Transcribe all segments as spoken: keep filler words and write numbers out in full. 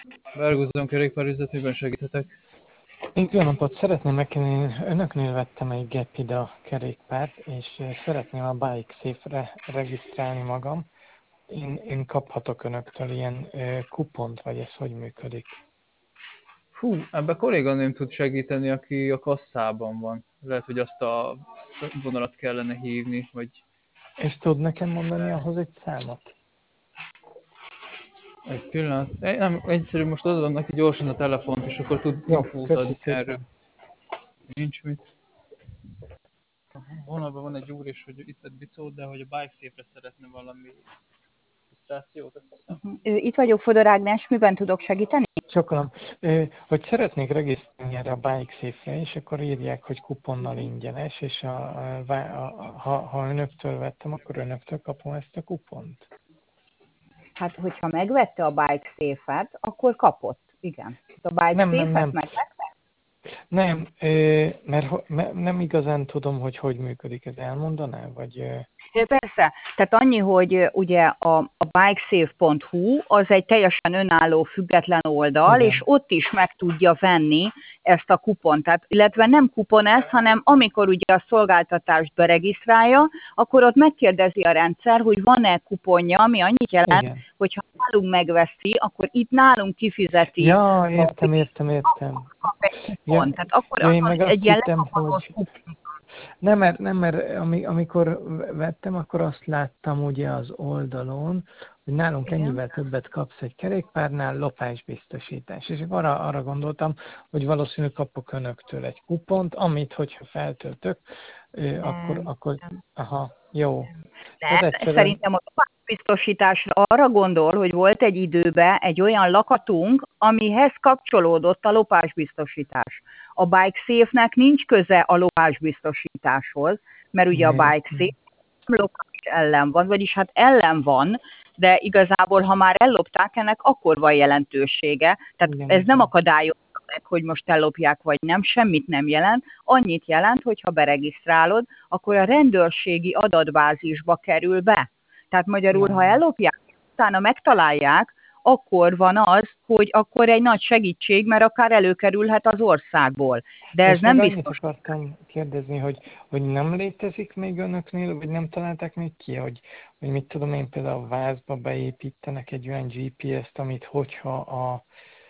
Belgúzom kerékpárüzletében segíthetek. Jó napot! Szeretném megkérdezni, én önöknél vettem egy Gepida kerékpárt, és szeretném a Bike Safe-re regisztrálni magam. Én, én kaphatok önöktől ilyen ö, kupont, vagy ez hogy működik? Fú, ebbe kolléganőm tud segíteni, aki a kasszában van. Lehet, hogy azt a vonalat kellene hívni, vagy És tud nekem mondani ahhoz egy számot? egy pillanat. Egy, nem, egyszerűen most adom neki gyorsan a telefont, és akkor tud Jó, infót köszi adni erről. szépen. Nincs mit. A vonalban van egy úr is, hogy itt vett bicót, de hogy a Bike Safe-re szeretne valami regisztrációt, azt hiszem. Itt vagyok, Fodor Ágnes, miben tudok segíteni? Csokolom, ö, hogy szeretnék regisztrálni erre a Bike Safe-re, és akkor írják, hogy kuponnal ingyenes, és a, a, a, ha, ha önöktől vettem, akkor önöktől kapom ezt a kupont. Hát, hogyha megvette a Bike Safe-et, akkor kapott. Igen. A Bike Nem, nem, Safe-et nem. megvette? Nem, ö, mert ho- me- nem igazán tudom, hogy hogy működik, ez elmondaná, vagy... ö, Persze. Tehát annyi, hogy ö, ugye a, a bikesafe pont hu az egy teljesen önálló, független oldal, és Igen. ott is meg tudja venni ezt a kupont. Tehát, illetve nem kupon ez, hanem amikor ugye a szolgáltatást beregisztrálja, akkor ott megkérdezi a rendszer, hogy van-e kuponja, ami annyit jelent, Igen. hogy ha nálunk megveszi, akkor itt nálunk kifizeti Ja, a értem, értem, értem. kap egy Ja, kupont. Tehát akkor ja, én az meg egy azt ilyen hittem, lekaphatós hogy... kupon. Nem, mert, nem, mert ami, amikor vettem, akkor azt láttam ugye az oldalon, hogy nálunk Igen. ennyivel többet kapsz egy kerékpárnál, lopásbiztosítás. És akkor arra, arra gondoltam, hogy valószínűleg kapok önöktől egy kupont, amit, hogyha feltöltök, ö, akkor, Nem, akkor, nem. aha, jó. Tehát Nem, egyszerűen, szerintem a biztosításra arra gondol, hogy volt egy időben egy olyan lakatunk, amihez kapcsolódott a lopásbiztosítás. A Bike Safe-nek nincs köze a lopásbiztosításhoz, mert ugye a Bike értem. Safe nem lopás ellen van, vagyis hát ellen van, de igazából, ha már ellopták, ennek akkor van jelentősége. Tehát Igen, ez nem igen. akadályozza meg, hogy most ellopják vagy nem, semmit nem jelent. Annyit jelent, hogy ha beregisztrálod, akkor a rendőrségi adatbázisba kerül be. Tehát magyarul, Ja, ha ellopják, utána megtalálják, akkor van az, hogy akkor egy nagy segítség, mert akár előkerülhet az országból. De ez és még nem annyit biztos. akartam kérdezni, hogy, hogy nem létezik még önöknél, vagy nem találták még ki, hogy, hogy mit tudom én, például a vázba beépítenek egy olyan gé pé es-t, amit hogyha a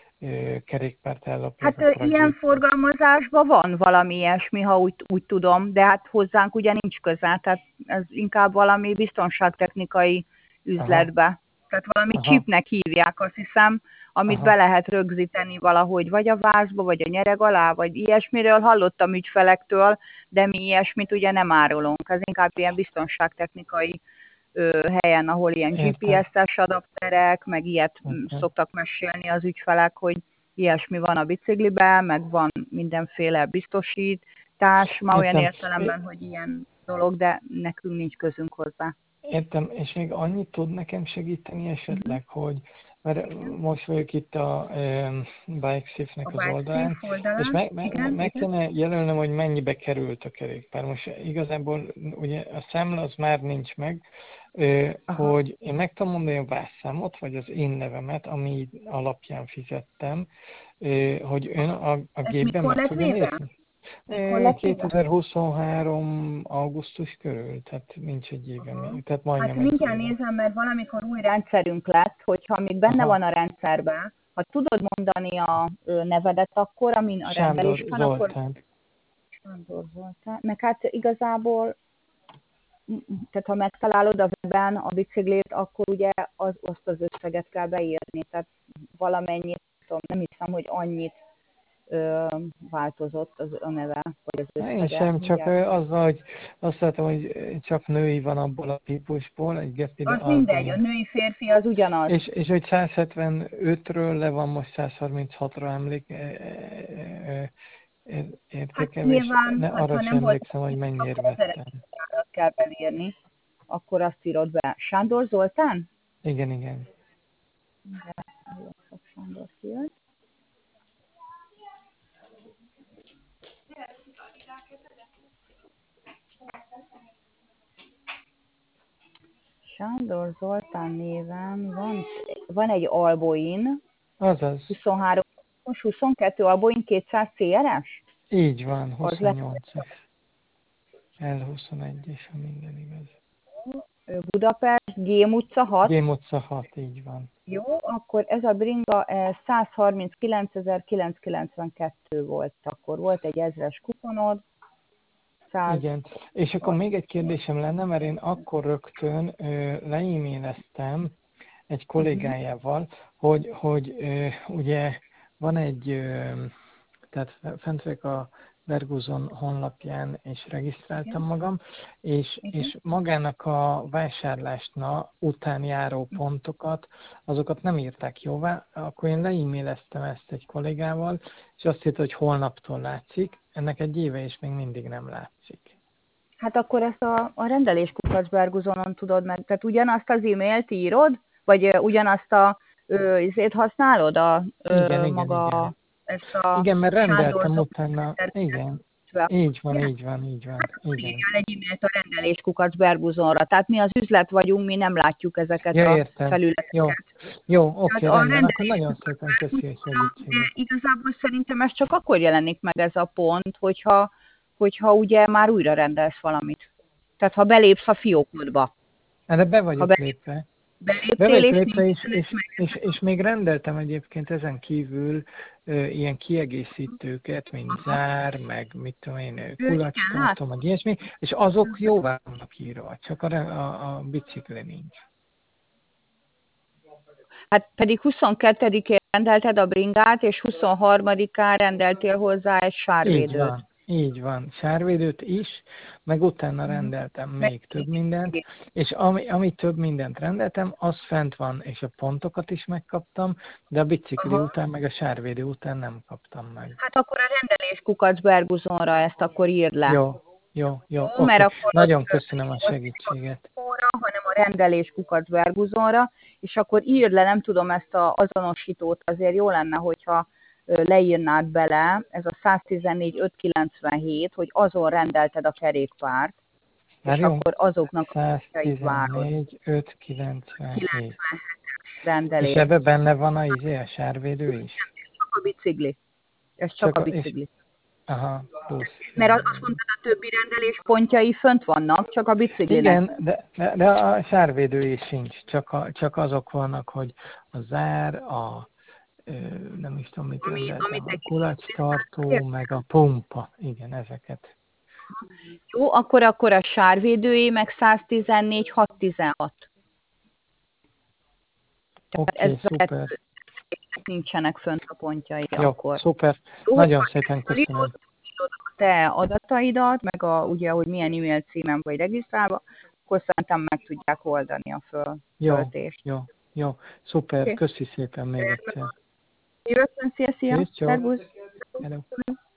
ö, kerékpárt ellopják, Hát ö, akkor a ilyen gép... forgalmazásban van valami ilyesmi, ha úgy, úgy tudom, de hát hozzánk ugye nincs köze, tehát ez inkább valami biztonságtechnikai Aha, üzletbe. Tehát valami aha, chipnek hívják, azt hiszem, amit be aha, lehet rögzíteni valahogy, vagy a vázba, vagy a nyereg alá, vagy ilyesmiről hallottam ügyfelektől, de mi ilyesmit ugye nem árulunk. Ez inkább ilyen biztonságtechnikai ö, helyen, ahol ilyen értem, gé pé es-es adapterek, meg ilyet mm, értem. szoktak mesélni az ügyfelek, hogy ilyesmi van a bicikliben, meg van mindenféle biztosítás, ma olyan Értem, értelemben, hogy ilyen dolog, de nekünk nincs közünk hozzá. értem, és még annyit tud nekem segíteni Uh-huh. esetleg, hogy mert most vagyok itt a um, Bike A Safe-nek az Bike Safe oldalán, és oldalán, meg, meg, igen, meg igen. kéne jelölnem, hogy mennyibe került a kerékpár. Most igazából ugye a számla az már nincs meg, ö, Aha. hogy én meg tudom mondani a vásszámot, vagy az én nevemet, ami alapján fizettem, ö, hogy ön a, a Ez gépben mikor meg lett tudja véve? nézni. Mikor lett véve? kétezer-huszonhárom. augusztus körül, tehát nincs egy éve Aha. még, tehát Hát majdnem egy mindjárt éve. nézem, mert valamikor új rendszerünk lett, hogyha még benne Aha, van a rendszerben, ha tudod mondani a ö, nevedet akkor, amin a Sándor rendelés van, akkor Zoltán. Sándor Zoltán. Meg hát igazából, m- m- tehát ha megtalálod a weben a biciklét, akkor ugye az, azt az összeget kell beírni. Tehát valamennyit, tudom, nem hiszem, hogy annyit ö, változott az a neve, vagy az Én összege. sem, csak Mindjárt. ö, azzal, hogy azt látom, hogy csak női van abból a típusból, egy gepide Az azban mindegy, a van. női férfi az ugyanaz. És, és hogy száz hetvenötről le van most száz harminchatra emlék, e- e- e- Hát értékelve, és nyilván, ne, hát arra ha sem nem volt, emlékszem, hogy mennyiért akkor az vettem. eredetiárat kell belírni, akkor azt írod be. Sándor Zoltán? Igen, igen. De, sok Sándor kijött. Sándor Zoltán néven van, van egy Alboin, Azaz. huszonhárom, most huszonkettő, a Boeing kétszáz cé er es? Így van, Az lesz huszonnyolcas. el huszonegyes, ha minden igaz. Budapest, Gém utca hat. Gém utca hat, így van. Jó, akkor ez a bringa eh, százharminckilencezer-kilencszázkilencvenkettő volt akkor. Volt egy ezres kuponod. száz... Igen, és akkor még egy kérdésem lenne, mert én akkor rögtön ö, le-e-maileztem egy kollégájával, hogy, hogy ö, ugye van egy, ö, tehát fent vagyok a Verguzon honlapján, és regisztráltam magam, és, és magának a vásárlásna után járó pontokat, azokat nem írták jóvá, akkor én le-e-maileztem ezt egy kollégával, és azt írta, hogy holnaptól látszik, ennek egy éve és még mindig nem látszik. Hát akkor ezt a, a rendeléskukacberguzonon tudod meg, tehát ugyanazt az e-mailt írod, vagy ö, ugyanazt a ö, izét használod, a ö, Igen, igen, maga igen. ezt a Igen, mert rendeltem sándor utána, igen, így van, így van, így van, igen. írjál egy e-mailt a rendeléskukacberguzonra. Tehát mi az üzlet vagyunk, mi nem látjuk ezeket Ja, a értem. felületeket. Jó, jó, oké, a rendben, akkor rendelés- nagyon szépen köszi a segítséget. Igazából szerintem ez csak akkor jelenik meg ez a pont, hogyha, hogyha ugye már újra rendelsz valamit. Tehát ha belépsz a fiókodba. Erre be vagyok be- lépve. Be Beléptél, vagyok és lépve, és, nincs- és, és, és még rendeltem egyébként ezen kívül ö, ilyen kiegészítőket, mint zár, meg mit tudom én, ö, kulacstartó, meg ilyesmi, és azok jóvá vannak írva, csak a, re- a, a bicikli nincs. Hát pedig huszonkettedikén rendelted a bringát, és huszonharmadikán rendeltél hozzá egy Így sárvédőt. van, így van. Sárvédőt is, meg utána rendeltem még több mindent, és ami, ami több mindent rendeltem, az fent van, és a pontokat is megkaptam, de a bicikli Aha. után, meg a sárvédő után nem kaptam meg. Hát akkor a rendelés kukacberguzonra ezt akkor írd le. Jó, jó, jó, Jó, mert oké. akkor Nagyon ott- köszönöm a segítséget. hanem a rendelés kukacberguzonra, és akkor írd le, nem tudom, ezt az azonosítót, azért jó lenne, hogyha ö, leírnád bele, ez a száztizennégy ötszázkilencvenhét, hogy azon rendelted a kerékpárt, és Várjunk, akkor azoknak a várod. száztizennégy ötszázkilencvenhét. rendelés. És ebbe benne van a, izé, a sárvédő is? Csak a bicikli. Ez csak, Csak a a- és- bicikli. Aha, plusz. Mert azt mondtad, a többi rendelés pontjai fönt vannak, csak a biciklinek. Igen, de, de, de a sárvédő is sincs, csak, a, csak azok vannak, hogy a zár, a ö, nem is tudom, mit Ami- rendeltem, amit a te kulacstartó, meg a pumpa. Igen, ezeket. Jó, akkor akkor a sárvédői meg száztizennégy hatszáztizenhat. Oké, ez okay, szuper. Nincsenek fönt a pontjai Jó, akkor. szuper. Jó, Nagyon akkor szépen köszönöm. a te adataidat, meg a, ugye, hogy milyen e-mail címen vagy regisztrálva, akkor szerintem meg tudják oldani a Jó, föltöltést. jó, jó, szuper. Oké. Köszi szépen még egyszer. Szívesen, szia, szia, Kész, jó. szervusz. Hello.